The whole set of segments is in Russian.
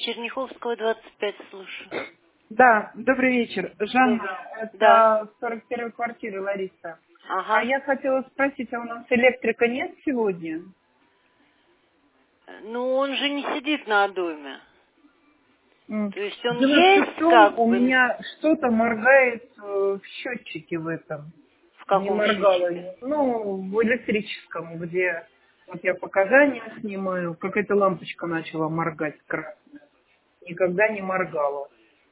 Черняховского, 25, слушаю. Да, добрый вечер. Жанна, Да. это 41-я квартира, Лариса. А Ага. я хотела спросить, а у нас электрика нет сегодня? Ну, он же не сидит на доме. То есть он Дело все в есть, том, как у бы, меня что-то моргает в счетчике в этом. в Не каком моргало. счетчике? Ну, в электрическом, где вот я показания снимаю, какая-то лампочка начала моргать красная. Никогда не моргала.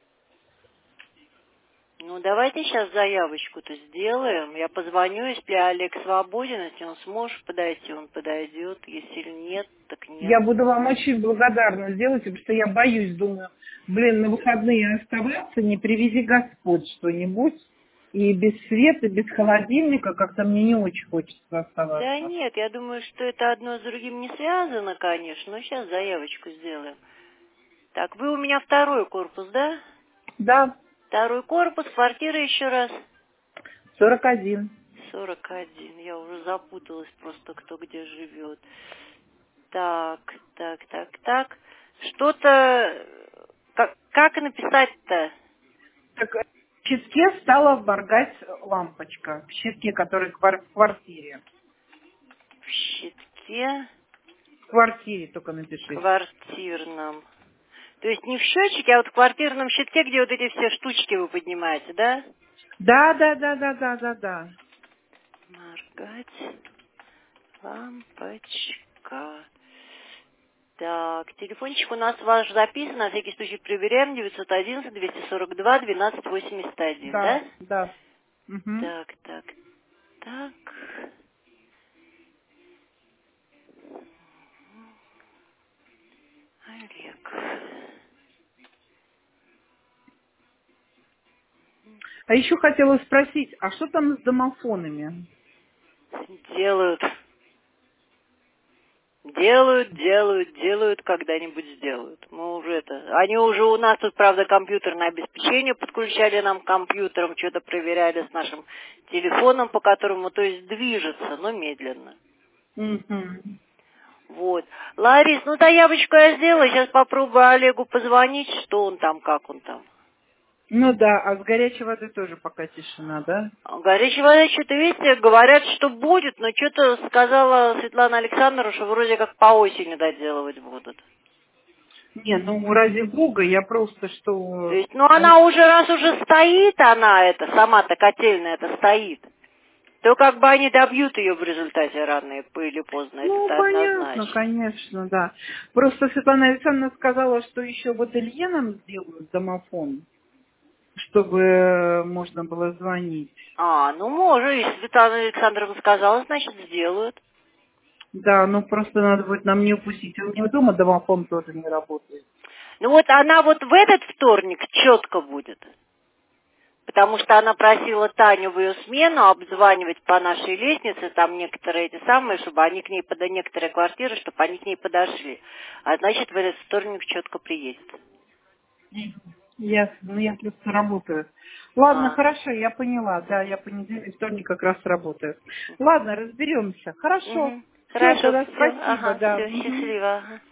Ну, давайте сейчас заявочку-то сделаем. Я позвоню, если Олег свободен, если он сможет подойти, он подойдет. Если нет, так нет. Я буду вам очень благодарна. Сделайте, потому что я боюсь, думаю, на выходные оставаться, не привези Господь что-нибудь. И без света, без холодильника как-то мне не очень хочется Да оставаться. нет, я думаю, что это одно с другим не связано, конечно, но сейчас заявочку сделаем. Так, вы у меня второй корпус, да? Да, Второй корпус, квартира еще раз. 41. 41. Я уже запуталась просто, кто где живет. Так, так. Что-то... Как написать-то? Так, в щитке стала моргать лампочка. В щитке, который в квартире. В щитке В квартире только напишите. квартирном. То есть не в счетчике, а вот в квартирном щитке, где вот эти все штучки вы поднимаете, да? Да. Моргать. Лампочка. Так, телефончик у нас ваш записан, на всякий случай проверяем, 911-242-1281, да? Да. Мгм. Так. Олег. А еще хотела спросить, а что там с домофонами? Делают, когда-нибудь сделают. Мы уже это... Они уже у нас тут, правда, компьютерное обеспечение подключали нам к компьютерам, что-то проверяли с нашим телефоном, по которому, то есть, движется, но медленно. Мгм. Вот. Ларис, ну заявочку я сделала, сейчас попробую Олегу позвонить, что он там, как он там. Ну да, а с горячей водой тоже пока тишина, да? Горячая вода, что-то, видите, говорят, что будет, но что-то сказала Светлана Александровна, что вроде как по осени доделывать будут. Не, ну ради бога, я просто То что... есть, ну она уже, раз уже стоит, она это, сама-то котельная это стоит, то как бы они добьют ее в результате рано или поздно, Ну, это понятно, однозначно. конечно, да. Просто Светлана Александровна сказала, что еще в ателье нам сделают домофон, чтобы можно было звонить. Ну может, если Светлана Александровна сказала, значит сделают. Да, ну просто надо будет нам не упустить. У нее дома домофон тоже не работает. Ну вот она вот в этот вторник четко будет. Потому что она просила Таню в ее смену обзванивать по нашей лестнице, там некоторые эти самые, чтобы они к ней некоторые квартиры, чтобы они к ней подошли. А значит, в этот вторник четко приедет. Ясно, ну я просто работаю. Ладно, А. хорошо, я поняла. Да, я понедельник, вторник как раз работаю. Ладно, разберемся. Хорошо. Угу. Все, Хорошо, тогда все, спасибо, ага, да. все, Мгм. счастливо. Ага.